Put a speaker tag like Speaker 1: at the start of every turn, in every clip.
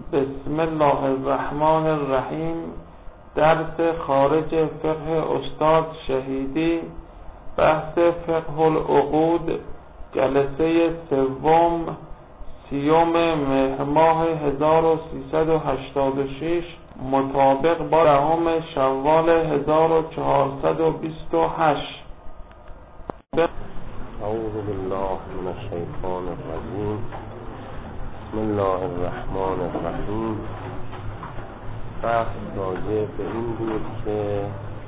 Speaker 1: بسم الله الرحمن الرحیم. درس خارج فقه استاد شهیدی، بحث فقه العقود، جلسه سوم، 30 مهر ماه 1386 مطابق با 10 شوال 1428.
Speaker 2: اعوذ بالله من الشیطان الرجیم. بسم الله الرحمن الرحیم. بحث راجع به این بود که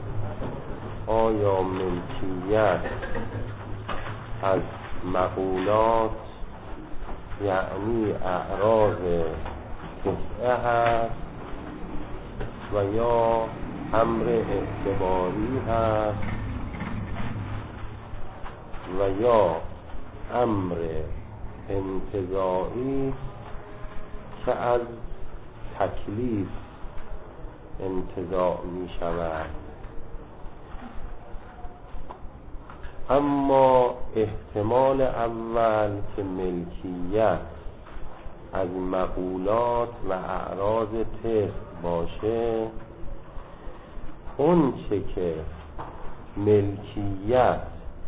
Speaker 2: آیا ملکیت از مقولات یعنی اعراض تسعه هست و یا امر اعتباری هست و یا امر انتزاعی که از تکلیف انتزاع می شود. اما احتمال اول که ملکیت از مقولات و اعراض تسع باشه، اون چه که ملکیت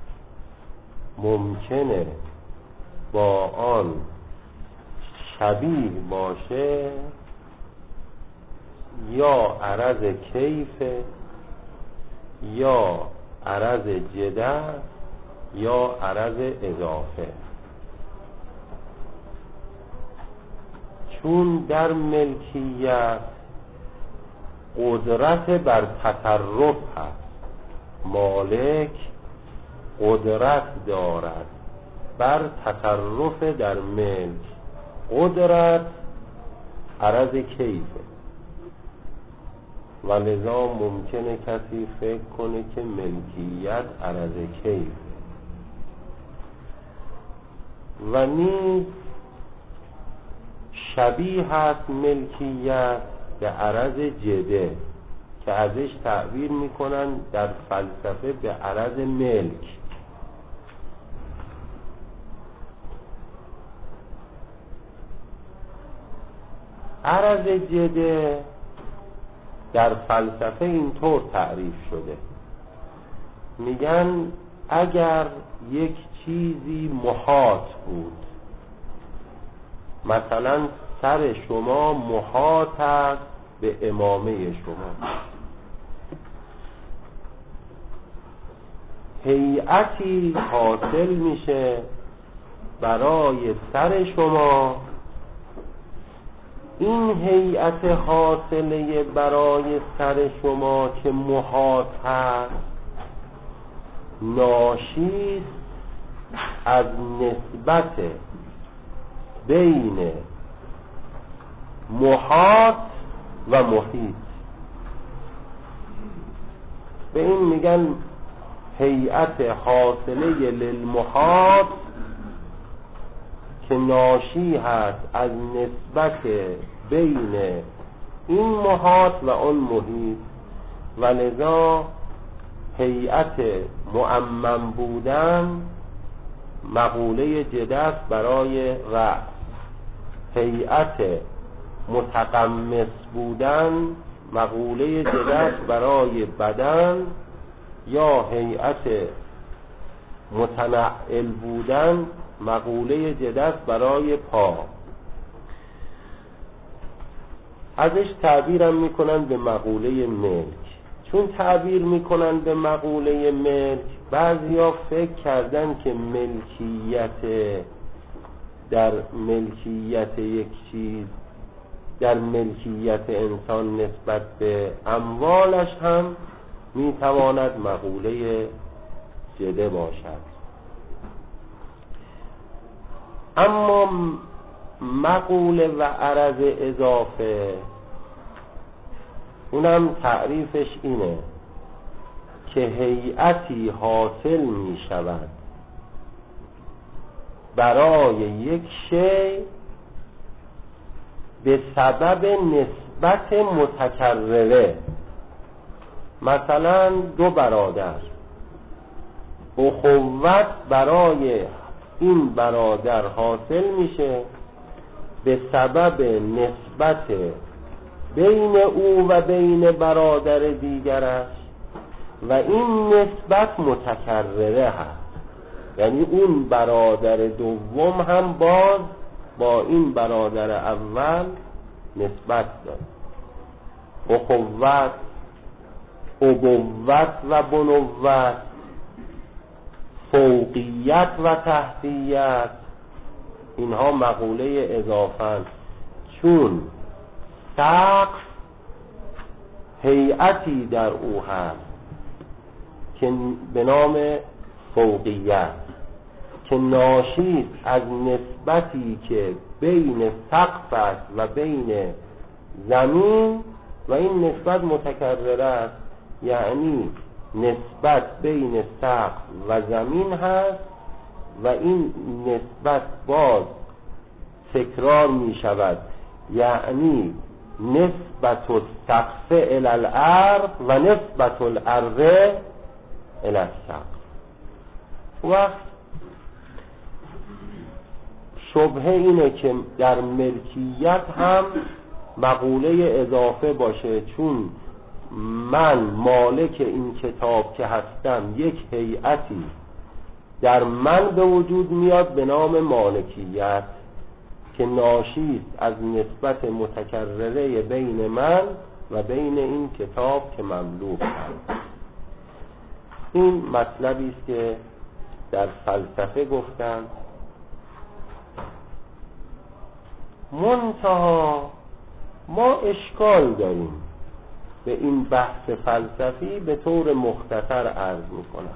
Speaker 2: ممکنه با آن شبیه باشه یا عرض کیف یا عرض جده یا عرض اضافه. چون در ملکیت قدرت بر تصرف هست، مالک قدرت دارد بر تصرف در ملک. قدرت عرض کیفه و لذا ممکنه کسی فکر کنه که ملکیت عرض کیفه و نیز شبیه هست ملکیت به عرض جده که ازش تعبیر میکنن در فلسفه به عرض ملک. عرض جده در فلسفه اینطور تعریف شده، میگن اگر یک چیزی محاط بود، مثلا سر شما محاط است به عمامه شما، هیئتی حاصل میشه برای سر شما. این هیئت حاصله برای سر شما که محاط هست ناشی از نسبت بین محاط و محیط. به این میگن هیئت حاصله للمحاط که ناشی هست از نسبت بین این محاط و اون محیط و لذا هیئت معمم بودن مقوله جده است برای رأس، هیئت متقمص بودن مقوله جده است برای بدن، یا هیئت متنعل بودن مقوله جده است برای پا. ازش تعبیرم میکنن به مقوله ملک. چون تعبیر میکنن به مقوله ملک، بعضیا فکر کردن که در ملکیت یک چیز، در ملکیت انسان نسبت به اموالش هم میتواند مقوله جده باشد. اما مقوله و عرض اضافه، اونم تعریفش اینه که هیئتی حاصل می شود برای یک شی به سبب نسبت متکرره. مثلا دو برادر، اخوت برای این برادر حاصل میشه به سبب نسبت بین او و بین برادر دیگرش و این نسبت متکرره هست، یعنی اون برادر دوم هم باز با این برادر اول نسبت داره. اخوت، ابوت و بنوت، فوقیت و تحتیت، اینها مقوله اضافه‌اند، چون سقف هیئتی در او هست که به نام فوقیت که ناشی از نسبتی که بین سقف است و بین زمین و این نسبت متکرره است، یعنی نسبت بین سقف و زمین هست و این نسبت باز تکرار می شود، یعنی نسبت السقف الی الارض و نسبت الارض الی السقف. وقت شبهه اینه که در ملکیت هم مقوله اضافه باشه، چون من مالک این کتاب که هستم یک هیئتی در من به وجود میاد به نام مالکیت که ناشی از نسبت متکرره بین من و بین این کتاب که مملوک هست. این مطلبی است که در فلسفه گفتن. منتها ما اشکال داریم به این بحث فلسفی، به طور مختصر عرض میکنم.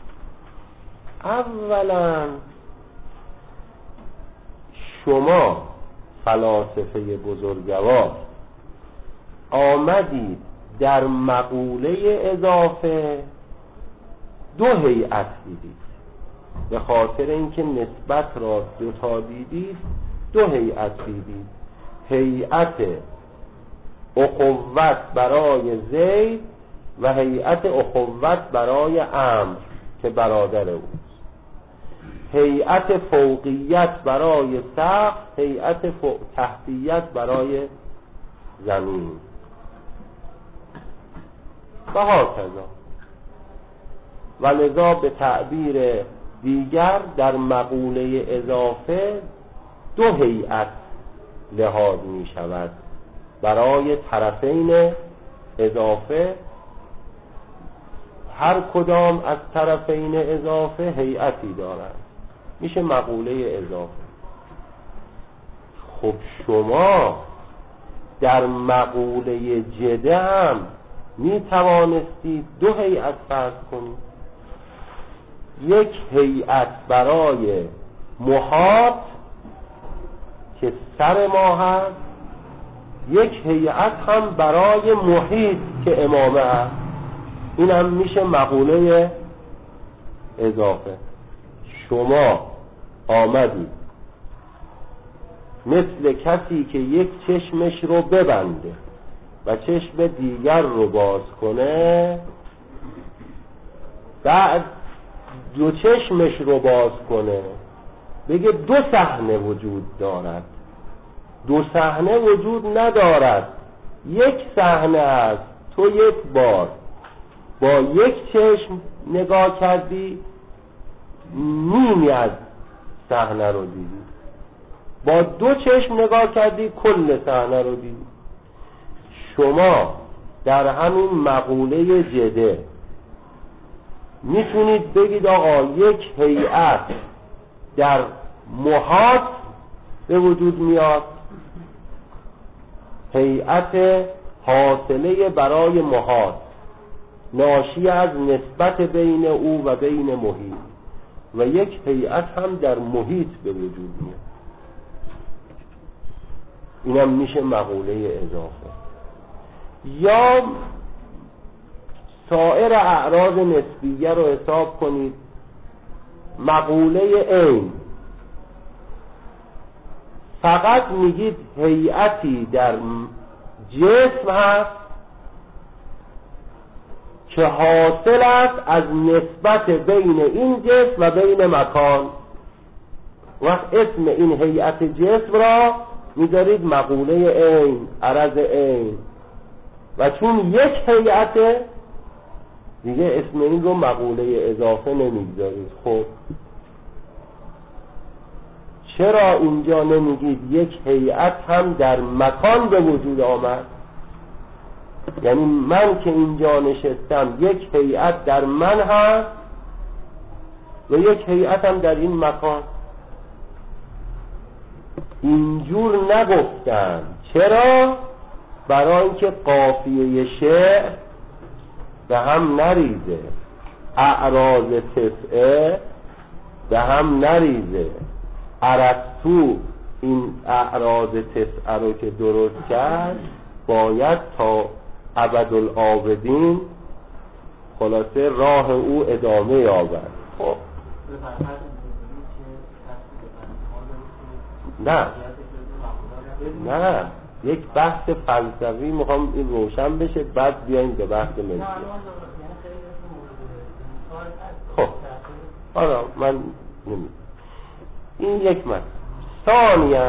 Speaker 2: اولا شما فلاسفه بزرگوار آمدید در مقوله اضافه دو هیئت دیدید، به خاطر اینکه نسبت را دوتا دیدید دو هیئت دیدید، هیئت اخوت برای زید و هیئت اخوت برای عمرو که برادر اوست، هیئت فوقیت برای سقف، هیئت تحتیت برای زمین و هاکذا. ولذا به تعبیر دیگر در مقوله اضافه دو هیئت لحاظ می شود برای طرفین اضافه، هر کدام از طرفین اضافه هیئتی دارند، میشه مقوله اضافه. خب شما در مقوله جده هم می توانستید دو هیئت فرض کنید، یک هیئت برای محاط که سر ما هست، یک هیئت هم برای محیط که امامه هست، این هم میشه مقوله اضافه. شما آمدید مثل کسی که یک چشمش رو ببنده و چشم دیگر رو باز کنه، بعد دو چشمش رو باز کنه بگه دو صحنه وجود دارد. دو صحنه وجود ندارد، یک صحنه است. تو یک بار با یک چشم نگاه کردی، نیمی از صحنه رو دیدی، با دو چشم نگاه کردی کل صحنه رو دیدی. شما در همین مقوله جده میتونید بگید آقا یک هیئت در محاط به وجود میاد، هیئت حاصله برای محاط ناشی از نسبت بین او و بین محیط، و یک هیئت هم در محیط به وجود میاد. اینم میشه مقوله اضافه. یا سایر اعراض نسبیه رو حساب کنید. مقوله عین فقط میگید هیئتی در جسم هست که حاصل است از نسبت بین این جسم و بین مکان، وقت اسم این هیئت جسم را میذارید مقوله عین، عرض عین، و چون یک هیئت دیگه اسم این رو مقوله اضافه نمیگذارید. خب چرا اینجا نمیگید یک هیئت هم در مکان به وجود آمد؟ یعنی من که اینجا نشستم یک هیئت در من هست و یک هیئت هم در این مکان. اینجور نگفتن. چرا؟ برای اینکه قافیه شعر به هم نریزه، اعراض تسعه به هم نریزه. ارسطو این اعراض تسعه رو که درست کرد باید تا ابدالآبدین خلاصه راه او ادامه یابد. خب نه یک بحث فلسفی میخوام این روشن بشه، بعد بیایم به بحث ملکیت. خب آره من نمیدونم این یک مطلب. ثانیاً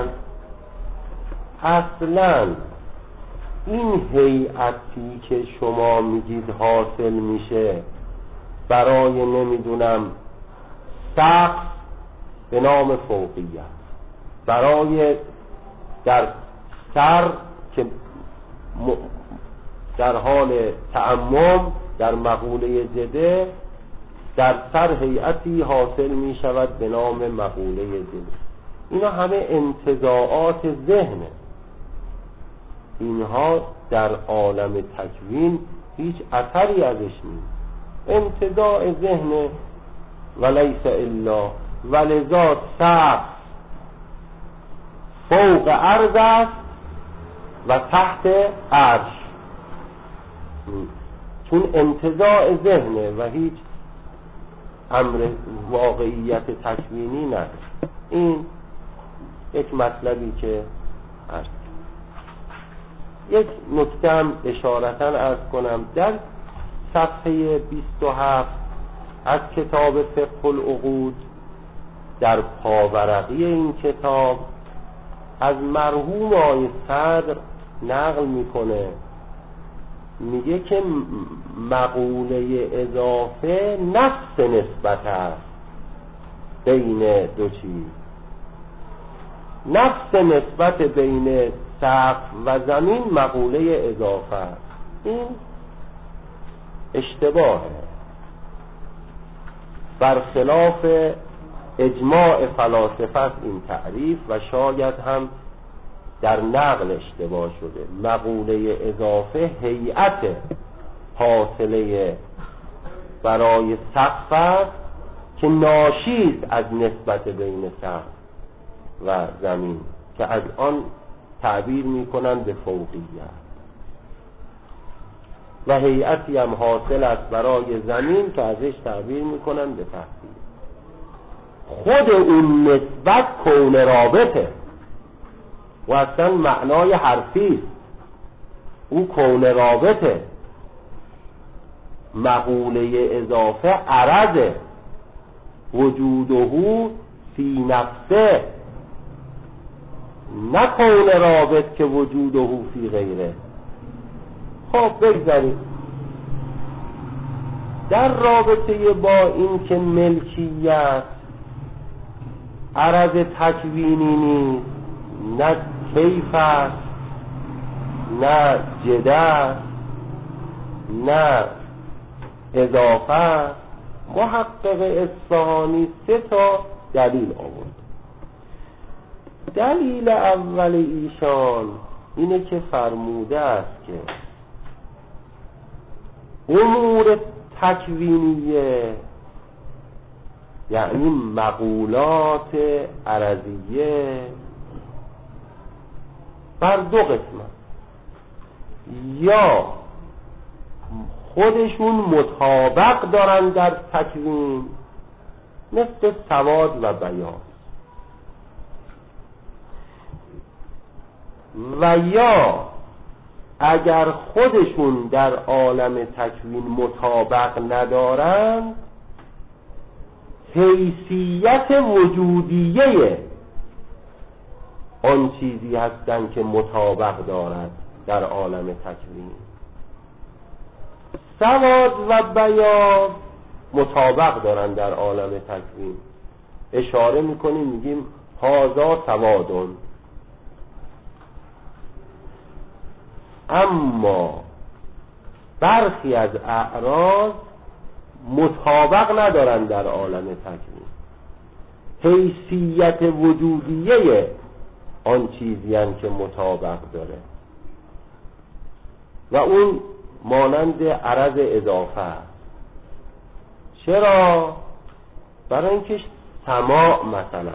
Speaker 2: اصلاً این هیئتی که شما میگید حاصل میشه برای نمیدونم سقف به نام فوقیت، برای در سر که در حال تعمم در مقوله جده در سر هیئتی حاصل می شود به نام مقوله جده. اینا همه انتزاعات ذهنه. اینها در عالم تکوین هیچ اثری ازش نیست، انتزاع ذهن ولیس الا. ولذا سقف فوق عرض است و تحت عرش، چون انتزاع ذهنه و هیچ امر واقعیت تکوینی نداره. این یک مطلبی که هست. یک نکته هم اشارتاً عرض کنم. در صفحه 27 از کتاب فقه العقود در پاورقی این کتاب از مرحوم آقای صدر نقل میکنه، میگه که مقوله اضافه نفس نسبت است بین دو چیز. نفس نسبت بین سقف و زمین مقوله اضافه است. این اشتباهه، برخلاف اجماع فلاسفه است این تعریف و شاید هم در نقل اشتباه شده. مقوله اضافه هیئت حاصله برای سقف است که ناشی است از نسبت بین سقف و زمین که از آن تعبیر میکنن به فوقیت، و هیئتی هم حاصل است برای زمین که ازش تعبیر میکنن به تحصیل. خود اون نسبت کون رابطه و اصلا معنای حرفی، او کون رابطه. مقوله اضافه عرضه، وجوده فی نفسه، نه کون رابط که وجوده فی غیره. خب بگذاریم در رابطه با این که ملکیت عرض تکوینی نیست، نه کیف است، نه جده است، نه اضافه است. محقق اصفهانی 3 دلیل آورد. دلیل اول ایشان اینه که فرموده است که امور تکوینیه، یعنی مقولات عرضیه، بر 2 قسمت: یا خودشون مطابق دارن در تکوین مثل سواد و بیان، و یا اگر خودشون در عالم تکوین مطابق ندارن حیثیت وجودیه آن چیزی هستند که مطابق دارد در عالم تکوین. سواد و بیاض مطابق دارن در عالم تکوین. اشاره میکنیم میگیم هذا سوادون، اما برخی از اعراض مطابق ندارن در عالم تکوین. حیثیت وجودیه آن چیزی هستند که مطابق داره و اون مانند عرض اضافه است. چرا؟ برای اینکه سماع مثلا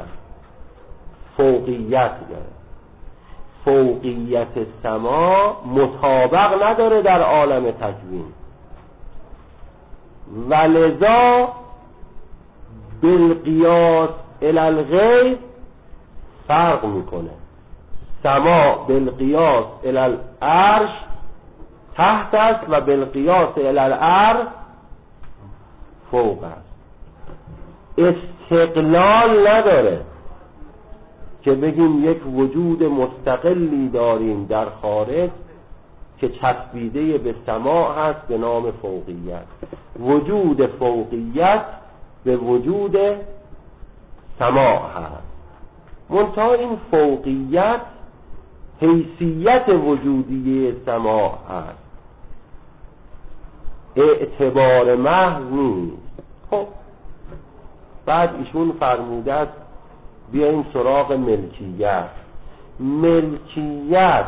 Speaker 2: فوقیت داره، فوقیت سماع مطابق نداره در عالم تکوین و لذا بالقیاس الی الغیر فرق میکنه. سماع بالقیاس الی العرش تحت است و بالقیاس الی الارض فوق است. استقلال نداره که بگیم یک وجود مستقلی داریم در خارج که چسبیده به سماع هست به نام فوقیت. وجود فوقیت به وجود سماع هست، منتها این فوقیت حیثیت وجودی سماع هست، اعتبار محض نیست. خب بعد ایشون فرموده است بیاییم سراغ ملکیت. ملکیت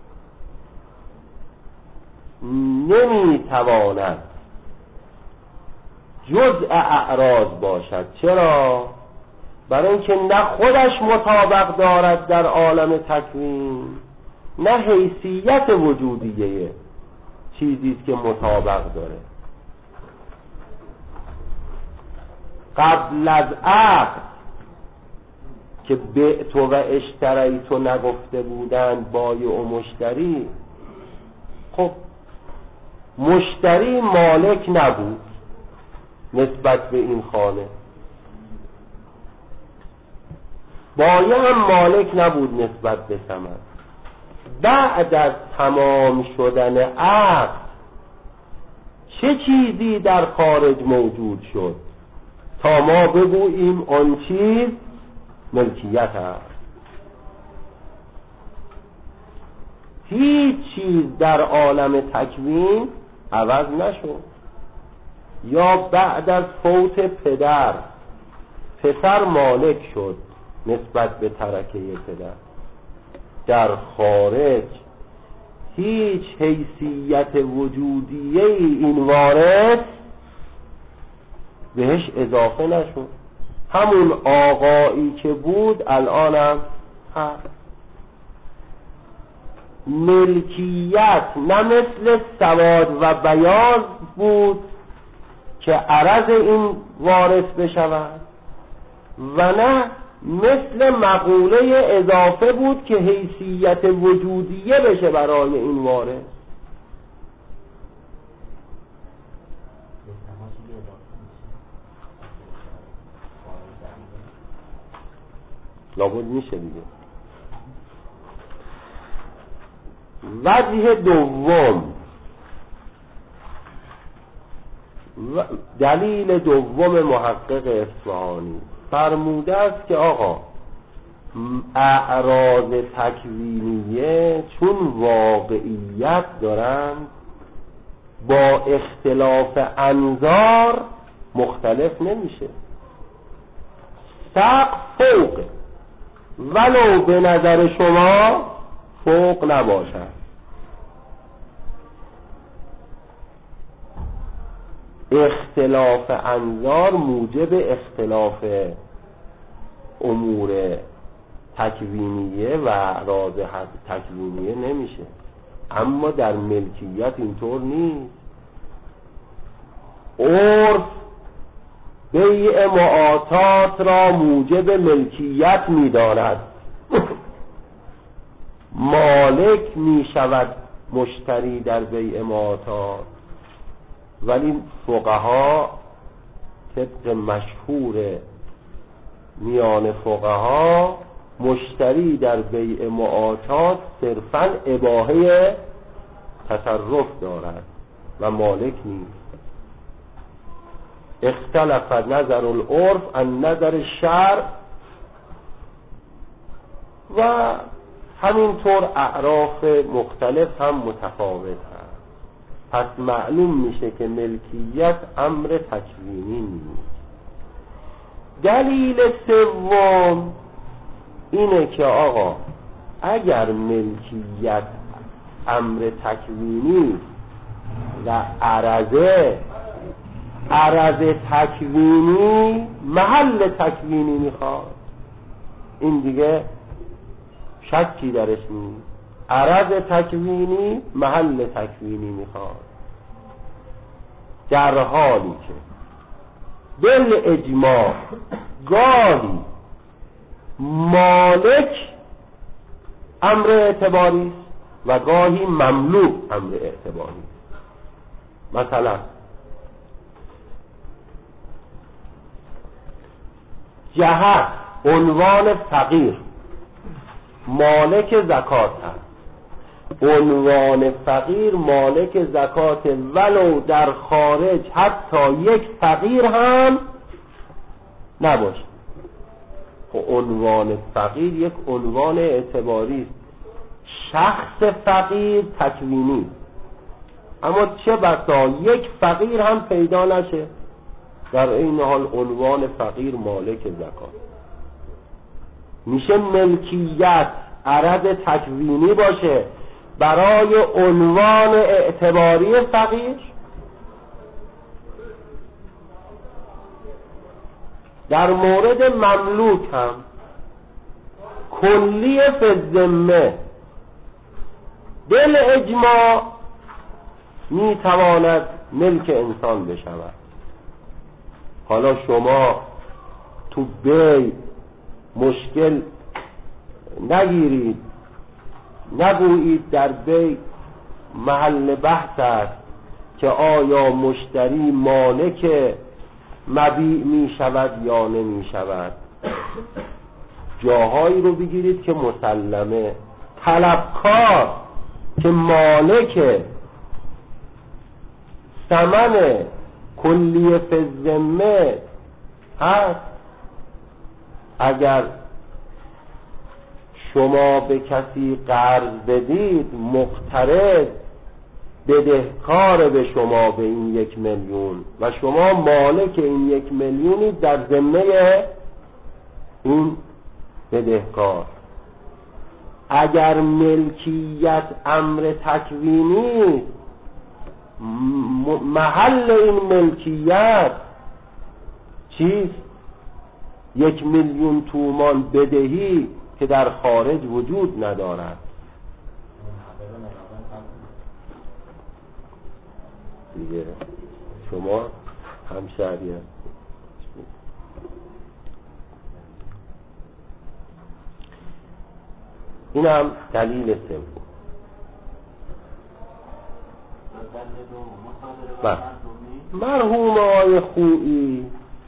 Speaker 2: نمیتواند جزء اعراض باشد. چرا؟ برای اینکه نه خودش مطابق دارد در عالم تکوین، نه حیثیت وجودیه چیزیست که مطابق داره. قبل از عقد که بعت و اشتریت نگفته بودند بایع و مشتری، خب مشتری مالک نبود نسبت به این خانه، بایع هم مالک نبود نسبت به ثمن. بعد از تمام شدن عقد چه چیزی در خارج موجود شد تا ما بگوییم آن چیز ملکیت است؟ هیچ چیز در عالم تکوین عوض نشد. یا بعد از فوت پدر پسر مالک شد نسبت به ترکه پدر، در خارج هیچ حیثیت وجودیه این وارد بهش اضافه نشد. همون آقایی که بود الانم هست. ملکیت نه مثل سواد و بیاض بود که عرض این وارث بشود و نه مثل مقوله اضافه بود که حیثیت وجودیه بشه برای این وارث. لابد میشه دیگه. وجه دوم، دلیل دوم محقق اصفهانی فرموده است که آقا اعراض تکوینیه چون واقعیت دارند با اختلاف انظار مختلف نمیشه. سقف فوق ولو به نظر شما فوق نباشد. اختلاف انظار موجب اختلاف امور تکوینیه و اعراض تکوینیه نمیشه. اما در ملکیت اینطور نیست. عرف بیع معاطات را موجب ملکیت می‌داند. مالک می‌شود مشتری در بیع معاطات، ولی فقها طبق مشهور میان فقها مشتری در بیع معاطات صرفاً اباحه تصرف دارد و مالک نیست. اختلف نظر العرف عن نظر الشرع و همینطور اعراف مختلف هم متفاوت هست. پس معلوم میشه که ملکیت امر تکوینی نیست. دلیل سوم اینه که آقا اگر ملکیت امر تکوینی و عرض تکوینی محل تکوینی میخواد، این دیگه شکی درش نیست. عرض تکوینی محل تکوینی میخواد، در حالی که بل اجماع گاهی مالک امر اعتباری است و گاهی مملوک امر اعتباری است. مثلا جهت عنوان فقیر مالک زکات هست، عنوان فقیر مالک زکات ولو در خارج حتی یک فقیر هم نباشه. عنوان فقیر یک عنوان اعتباری است، شخص فقیر تکوینی، اما چه بسا یک فقیر هم پیدا نشه در این حال عنوان فقیر مالک زکات. میشه ملکیت عرض تکوینی باشه برای عنوان اعتباری فقیر. در مورد مملوک هم کلی فی الذمه بل اجماع میتواند ملک انسان بشود. حالا شما تو بیع مشکل نگیرید، نگویید در بیع محل بحث است که آیا مشتری مالک مبیع می شود یا نمی شود. جاهایی رو بگیرید که مسلمه طلبکار که مالک ثمن کلیه فی الذمه هست، اگر شما به کسی قرض بدید مقترض بدهکار به شما به این 1 میلیون و شما مالک این 1 میلیونی در ذمه این بدهکار. اگر ملکیت امر تکوینی محل این ملکیت چیست؟ 1 میلیون تومان بدهی که در خارج وجود ندارد. دیگه شما همشهری هست. این هم دلیل سوم. مرحوم آقای خویی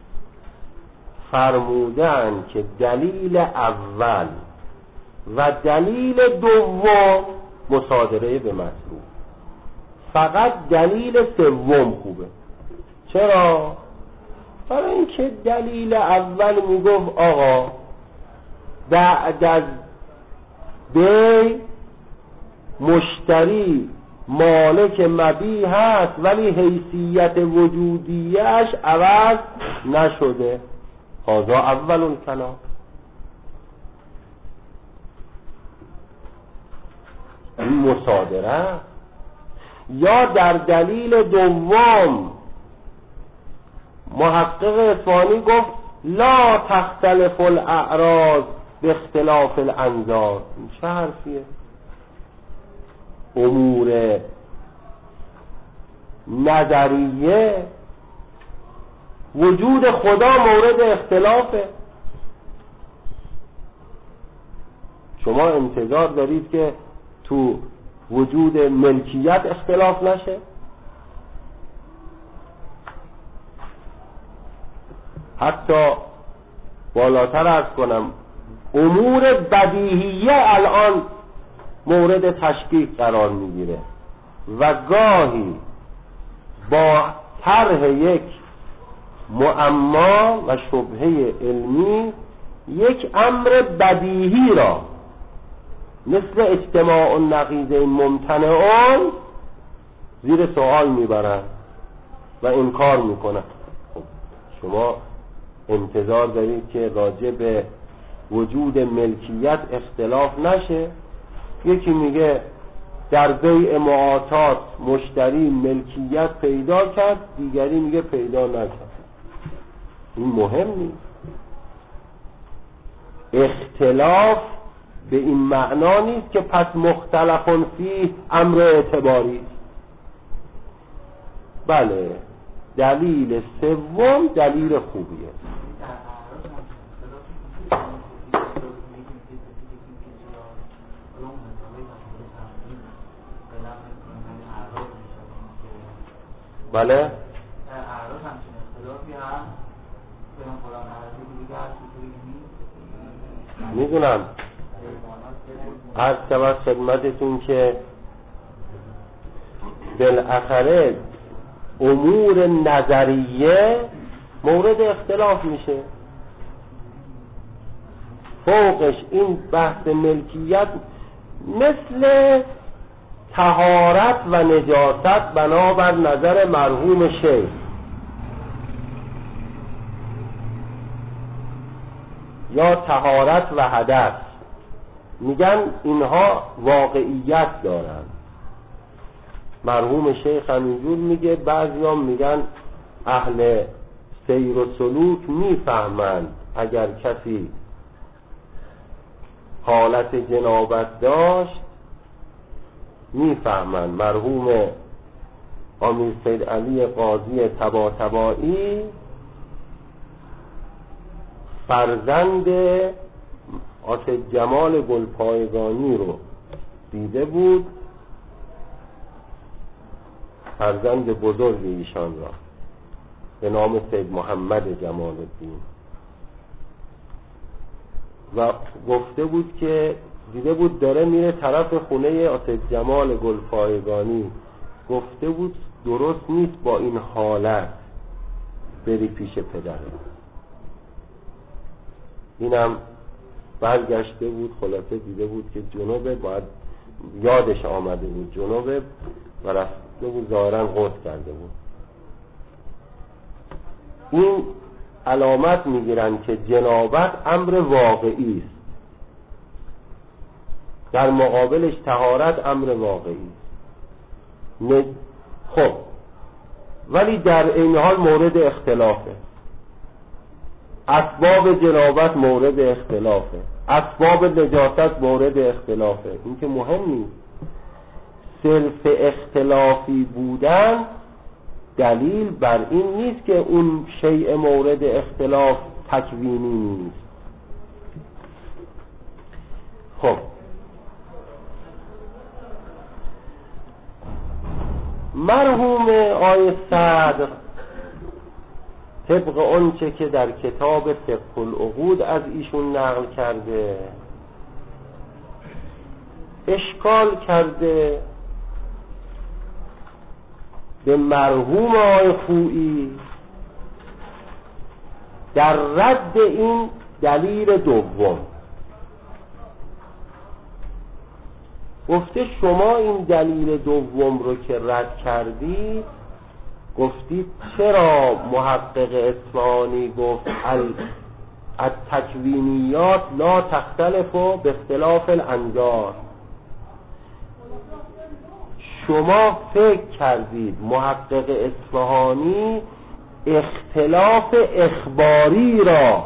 Speaker 2: فرمودن که دلیل اول و دلیل دوم مصادره به مطلوب، فقط دلیل سوم خوبه. چرا؟ برای اینکه دلیل اول میگفت آقا بعد از بیع مشتری مالک مبیع هست ولی حیثیت وجودیش عوض نشده. هذا اول الکلام. این مصادره. یا در دلیل دوم محقق اصفهانی گفت لا تختلف الاعراض به اختلاف الانظار. این چه حرفیه؟ امور نظریه وجود خدا مورد اختلافه. شما انتظار دارید که تو وجود ملکیت اختلاف نشه؟ حتی بالاتر عرض کنم امور بدیهیه الان مورد تشکیک قرار میگیره و گاهی با طرح یک معما و شبهه علمی یک امر بدیهی را مثل اجتماع النقیضین ممتنعون زیر سوال میبرن و انکار میکنن. شما انتظار دارید که راجع به وجود ملکیت اختلاف نشه؟ یکی میگه در بیع معاطات مشتری ملکیت پیدا کرد، دیگری میگه پیدا نکرد. این مهم نیست. اختلاف به این معنا نیست که پس مختلف فیه امر اعتباری. بله، دلیل سوم دلیل خوبیه. بله میدونم. عرض شود خدمتتون که بالاخره امور نظریه مورد اختلاف میشه. فوقش این بحث ملکیت مثل طهارت و نجاست بنابر نظر مرحوم شیخ. یا طهارت و حدث، میگن اینها واقعیت دارن. مرحوم شیخ همینجور میگه، بعضیام میگن اهل سیر و سلوک میفهمند اگر کسی حالت جنابت داشت میفهمند. مرحوم امیر سید علی قاضی طباطبایی فرزند آصف جمال گلپایگانی رو دیده بود، فرزند بزرگ ایشان را به نام سید محمد جمال الدین، و گفته بود که دیده بود داره میره طرف خونه آصف جمال گلپایگانی، گفته بود درست نیست با این حالت بری پیش پدره. اینم برگشته بود، خلاصه دیده بود که جنوبه، باید یادش آمده بود جنوبه و رفته بود ظاهرا غسل کرده بود. این علامت میگیرن که جنابت امر واقعی است، در مقابلش طهارت امر واقعی است. خب ولی در این حال مورد اختلافه. اسباب جنابت مورد اختلافه، اسباب نجاست مورد اختلافه. این که مهم نیست. صرف اختلافی بودن دلیل بر این نیست که اون شیء مورد اختلاف تکوینی نیست. خب مرحوم آقای صدر طبق آنچه که در کتاب فقه العقود از ایشون نقل کرده اشکال کرده به مرحوم آقای خویی در رد این دلیل دوم. گفته شما این دلیل دوم رو که رد کردید، گفتید چرا محقق اصفهانی گفت التکوینیات لا تختلف به اختلاف الانظار. شما فکر کردید محقق اصفهانی اختلاف اخباری را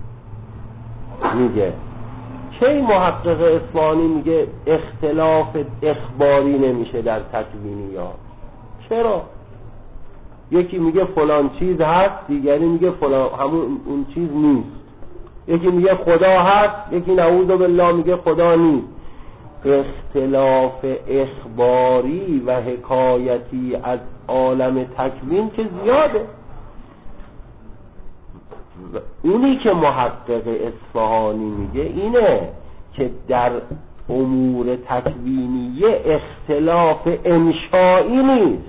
Speaker 2: میگه. کی محقق اصفهانی میگه اختلاف اخباری نمیشه در تکوینیات؟ چرا؟ یکی میگه فلان چیز هست، دیگری میگه فلان همون اون چیز نیست. یکی میگه خدا هست، یکی نعوذ بالله میگه خدا نیست. اختلاف اخباری و حکایتی از عالم تکوین که زیاده. اونی که محقق اصفهانی میگه اینه که در امور تکوینیه اختلاف انشایی نیست،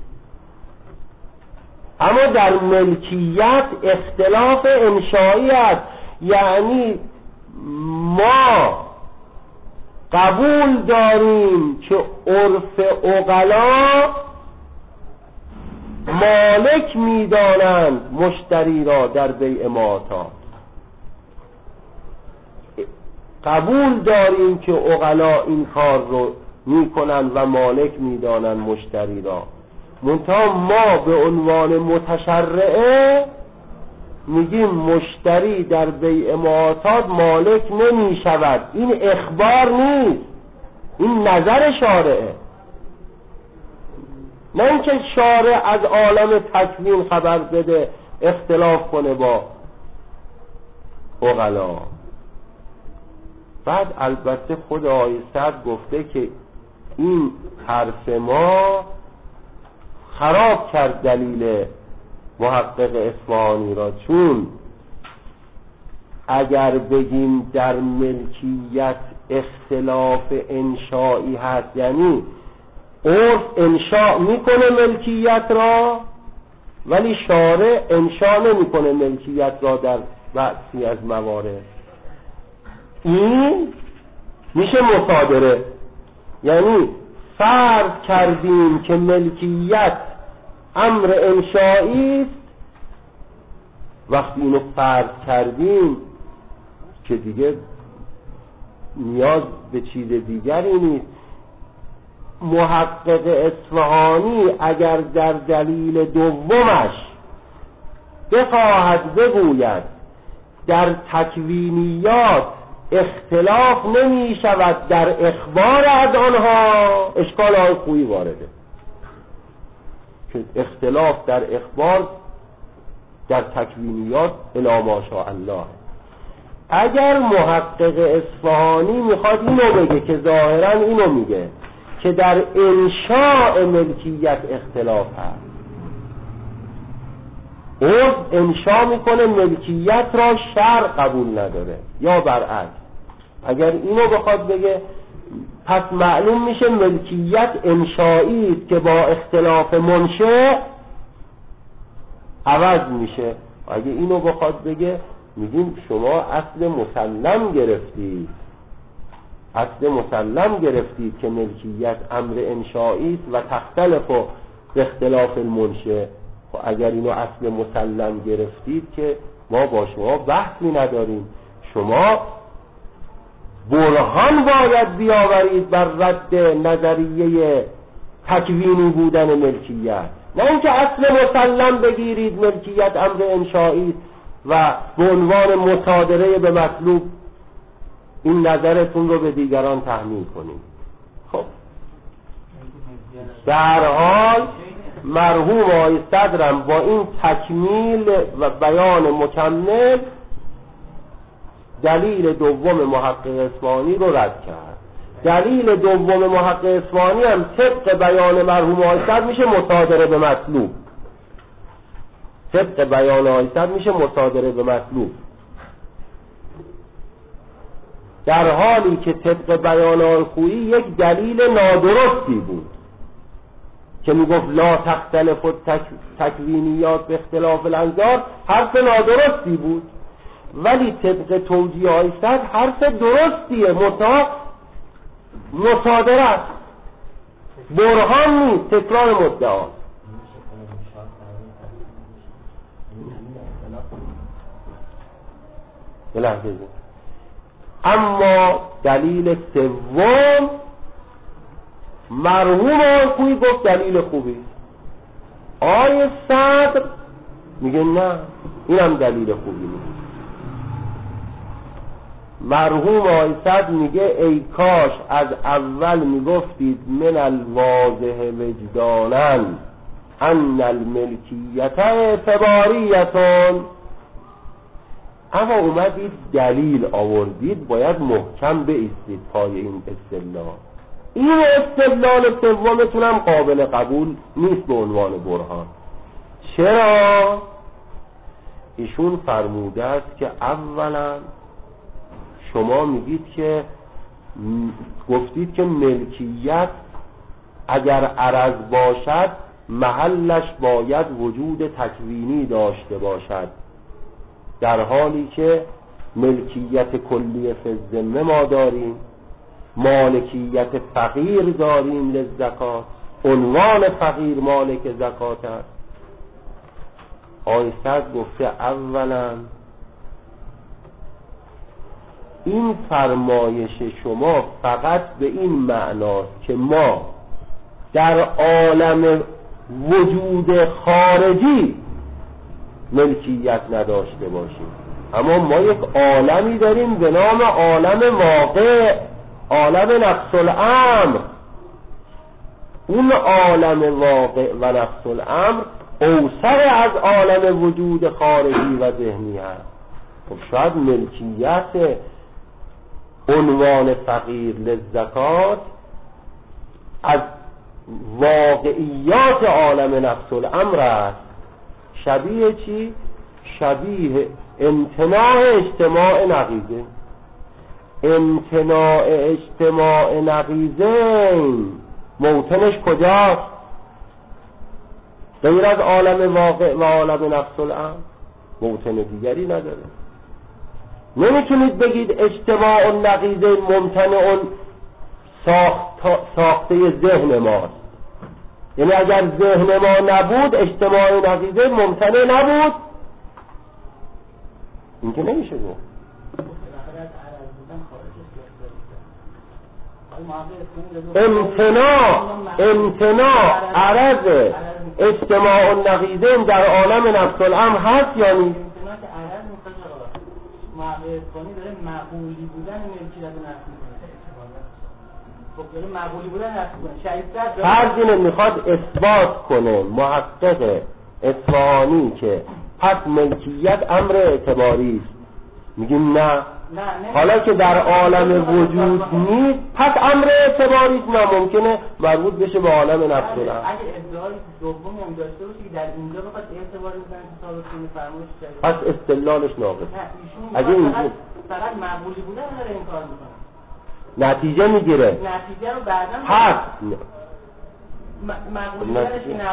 Speaker 2: اما در ملکیت اختلاف انشایی است. یعنی ما قبول داریم که عرف عقلا مالک میدانند مشتری را در بیع معاطات، قبول داریم که عقلا این کار رو میکنند و مالک میدانند مشتری را، منتها ما به عنوان متشرعه میگیم مشتری در بیع معاطات مالک نمیشود. این اخبار نیست، این نظر شارعه، نه اینکه شارع از عالم تکوین خبر بده اختلاف کنه با عقلا. بعد البته خود آقای صدر گفته که این حرف ما خراب کرد دلیل محقق اصفهانی را، چون اگر بگیم در ملکیت اختلاف انشایی هست، یعنی عرف انشاء میکنه ملکیت را ولی شارع انشاء نمیکنه ملکیت را در بعضی از موارد، این میشه مصادره. یعنی فرض کردیم که ملکیت امر انشایی است، وقتی اینو فرض کردیم که دیگه نیاز به چیز دیگری نیست. محقق اصفهانی اگر در دلیل دومش بخواهد بگوید در تکوینیات اختلاف نمی شود در اخبار از آنها، اشکال های خویی وارده، که اختلاف در اخبار در تکوینیات الی ما شاء الله. اگر محقق اصفهانی میخواد اینو بگه که ظاهرا اینو میگه که در انشاء ملکیت اختلاف هست، عرف انشاء میکنه ملکیت را شرع قبول نداره، یا برعکس. اگر اینو بخواد بگه پس معلوم میشه ملکیت انشایی است که با اختلاف منشأ عوض میشه. اگه اینو بخواد بگه میگیم شما اصل مسلم گرفتید، اصل مسلم گرفتید که ملکیت امر انشایی است و تختلف به اختلاف المنشأ. و اگر اینو اصل مسلم گرفتید که ما با شما بحثی نداریم، شما برهان باید بیاورید بر رد نظریه تکوینی بودن ملکیت، نه اینکه اصل مسلم بگیرید ملکیت امر انشایی و به عنوان مصادره به مطلوب این نظرتون رو به دیگران تحمیل کنید. خب در حال مرحوم آقای صدرم با این تکمیل و بیان مکمل دلیل دوم محقق اصفهانی رو رد کرد. دلیل دوم محقق اصفهانی هم طبق بیان مرحوم آقای صدر میشه مصادره به مطلوب، طبق بیان آقای صدر میشه مصادره به مطلوب، در حالی که طبق بیان آقای خویی یک دلیل نادرستی بود که میگفت لا تختلف تکوینیات به اختلاف الانظار، حرف نادرستی بود، ولی طبق توجیه های صدر حرف درستیه، مصادره است، برهان نیست، تکرار مدعا. اما دلیل سوم مرحوم آقای گفت دلیل خوبی، آقای صدر میگه نه اینم دلیل خوبی نیست. مرحوم آقای صدر میگه ای کاش از اول میگفتید من الواضح وجداناً ان الملکیت اعتباریتون، اما اومدید دلیل آوردید باید محکم بایستید پای این استدلال. این استدلال سومتون هم قابل قبول نیست به عنوان برهان. چرا؟ ایشون فرموده است که اولا شما میگید که گفتید که ملکیت اگر عرض باشد محلش باید وجود تکوینی داشته باشد، در حالی که ملکیت کلی فی الذمه ما داریم، مالکیت فقیر داریم للزکات، عنوان فقیر مالک زکات است. آقای صدر گفته اولا این فرمایش شما فقط به این معناست که ما در عالم وجود خارجی ملکیت نداشته باشیم، اما ما یک عالمی داریم به نام عالم واقع، عالم نفس الامر. اون عالم واقع و نفس الامر اوسر از عالم وجود خارجی و ذهنی هست. خب شاید ملکیت عنوان فقیر للزکات از واقعیات عالم نفس الامر است. شبیه چی؟ شبیه امتناع اجتماع نقیضه. امتناع اجتماع نقیضه موطنش کجاست؟ غیر از عالم واقع و عالم نفس الامر موطن دیگری نداره. نمیتونید بگید اجتماع نقیضه ممتنع ساخته ذهن ماست، یعنی اگر ذهن ما نبود اجتماع نقیضه ممتنع نبود. این که نمیشه گفت. امتناع عرض اجتماع نقیضه در عالم نفس الامر هست یا نیست؟
Speaker 3: معقولانی داره معقولی بودن ملکیت نفس میکنه. خب داره معقولی بودن نفس میکنه.
Speaker 2: فرض میخواد اثبات کنه محقق اصفهانی که پس ملکیت امر اعتباری است. میگیم نه، حالا که در عالم وجود نیست پس امر اعتباری است. نه، ممکنه مربوط بشه به عالم نفس الامر.
Speaker 3: اگه ادعای دومی هم داشته باشه که در اینجا بخواد اعتباری بزنه که ثابت کنه فرمایش کرده،
Speaker 2: پس استدلالش ناقص.
Speaker 3: اگه اینجا فقط معقولی بودن داره این کار میکنه،
Speaker 2: نتیجه میگیره.
Speaker 3: نتیجه رو بعداً
Speaker 2: پس
Speaker 3: معقولی بودنش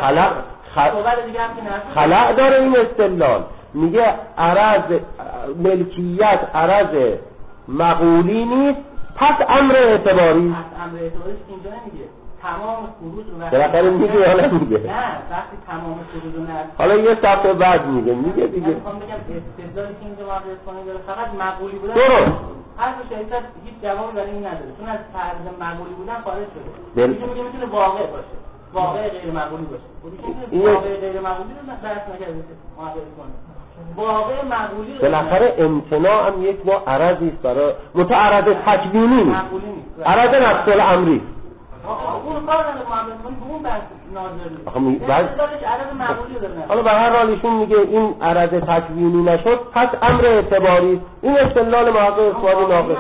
Speaker 2: خلق داره این استدلال. میگه عرض ملکیت عرض معقولی نیست پس امر اعتباری.
Speaker 3: پس امر اعتباری اینجا نمیگه تمام خروج رو
Speaker 2: بالاخره میگه یا نمیگه؟
Speaker 3: نه، وقتی تمام خروج رو نه،
Speaker 2: حالا یه صفحه بعد میگه دیگه.
Speaker 3: میخوام بگم استدلالی که اینجا واقع کنه داره فقط معقولی بودن.
Speaker 2: درست.
Speaker 3: هر شریعت هیچ جوابی برای این نداره، چون از فرض معقولی بودن خارج شده. میتونه واقع باشه، واقع غیر معقولی باشه. واقع غیر معقولی رو درس نکرده محقق کنه. واقع معقولی
Speaker 2: بالاخره امتناع هم یک نوع عرضی است برای متعرض تکوینی نیست، عرض نفس الامری.
Speaker 3: اون کار نداره معقول کنه، اون بحث ناظر.
Speaker 2: آخه بعد
Speaker 3: عرض معقولی داره.
Speaker 2: حالا به هر حال ایشون میگه این عرض تکوینی نشد پس امر اعتباری. این استدلال محقق اصفهانی ناقصه.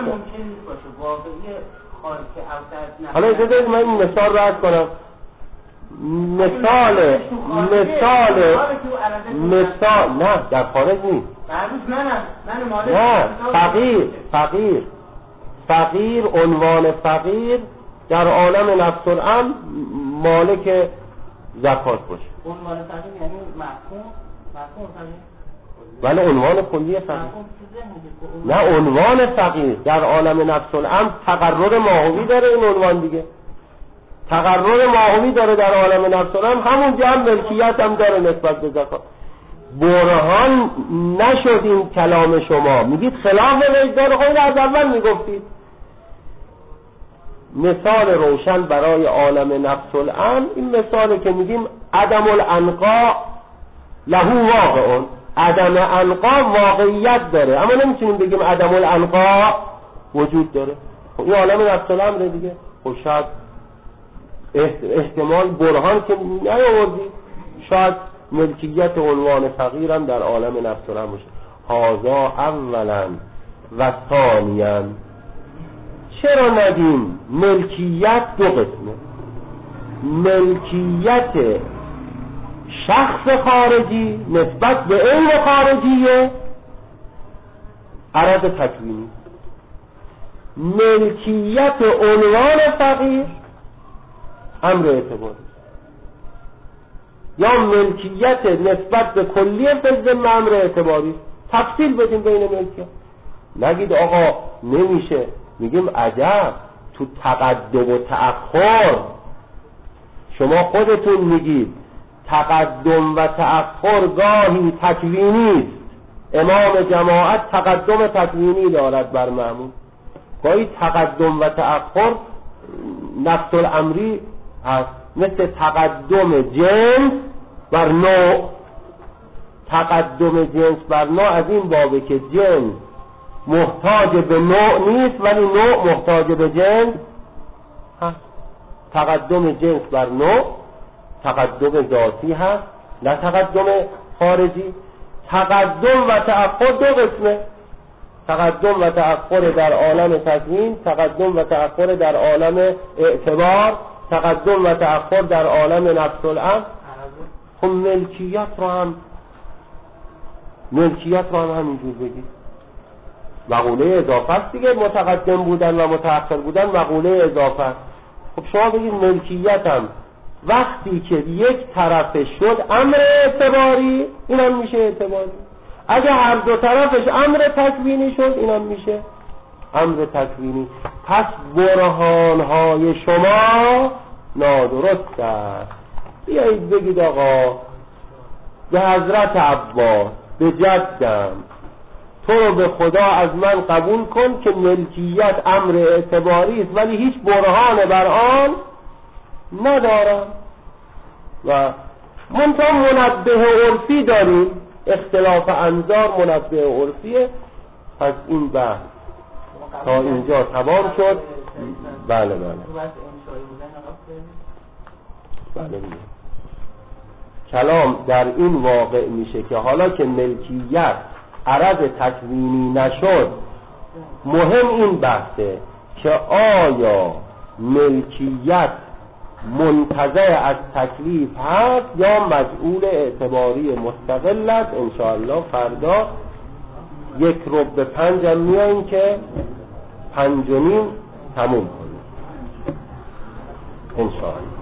Speaker 2: حالا اجازه بدید من این مثال رو عرض کنم. مثال نه در خارج نیست. نه، فقیر عنوان فقیر در عالم نفس الامر مالک زکات باشه.
Speaker 3: عنوان فقیر یعنی مفهوم
Speaker 2: ولی عنوان کلی فقیر نه، عنوان فقیر در عالم نفس الامر تقرر ماهوی داره. این عنوان دیگه تقرر ماهوی داره در عالم نفس الامر، همون هم ملکیت هم داره نسبت به زکات. برهان نشد این کلام شما، میگید خلاف وجدان خود از اول میگفتید. مثال روشن برای عالم نفس الامر این مثاله که میگیم عدم الانقا له واقع. عدم انقا واقعیت داره، اما نمیتونیم بگیم عدم الانقا وجود داره. خب این عالم نفس الامر دیگه. خب شاید احتمال برهان که نیاوردی، شاید ملکیت عنوان فقیرم در عالم نفس الامر باشه. هذا اولا و ثانیا. چرا نگیم ملکیت دو قسمه؟ ملکیت شخص خارجی نسبت به عین خارجیه عرض تکوینی. ملکیت عنوان فقیر امر اعتباری یا ملکیت نسبت به کلیه فضل امر اعتباری. تفصیل بدیم بین ملکیت. نگید آقا نمیشه، میگیم عجب تو تقدم و تأخر شما خودتون میگید تقدم و تأخر گاهی تکوینی است. امام جماعت تقدم تکوینی دارد بر مأموم، گاهی تقدم و تأخر نفس الامری هست، مثل تقدم جنس بر نوع. تقدم جنس بر نوع از این بابه که جنس محتاج به نوع نیست ولی نوع محتاج به جنس هست. تقدم جنس بر نوع تقدم ذاتی هست نه تقدم خارجی. تقدم و تأخر دو قسمه، تقدم و تأخر در عالم تکوین، تقدم و تأخر در عالم اعتبار، تقدم و تأخر در عالم نفس الامر. خب ملکیت رو هم همینجور بگید. مقوله اضافه است دیگه، متقدم بودن و متأخر بودن مقوله اضافه است. خب شما بگید ملکیت هم وقتی که یک طرف شد امر اعتباری این هم میشه اعتباری، اگه هر دو طرفش امر تکوینی شد این هم میشه امر تکوینی. پس برهانهای شما نادرست است. بیایید بگید آقا به حضرت عباس به جدم تو رو به خدا از من قبول کن که ملکیت امر اعتباری است ولی هیچ برهان بر آن ندارم و منتها منبه عرفی داریم، اختلاف انظار منبه عرفیه. پس این بحث تا اینجا تمام شد. بله کلام در این واقع میشه که حالا که ملکیت عرض تکوینی نشد، مهم این بحثه که آیا ملکیت منتزع از تکلیف هست یا مجعول اعتباری مستقل است. انشاءالله فردا 4:45 میاییم که 5:30 تموم کنیم انشاءالله.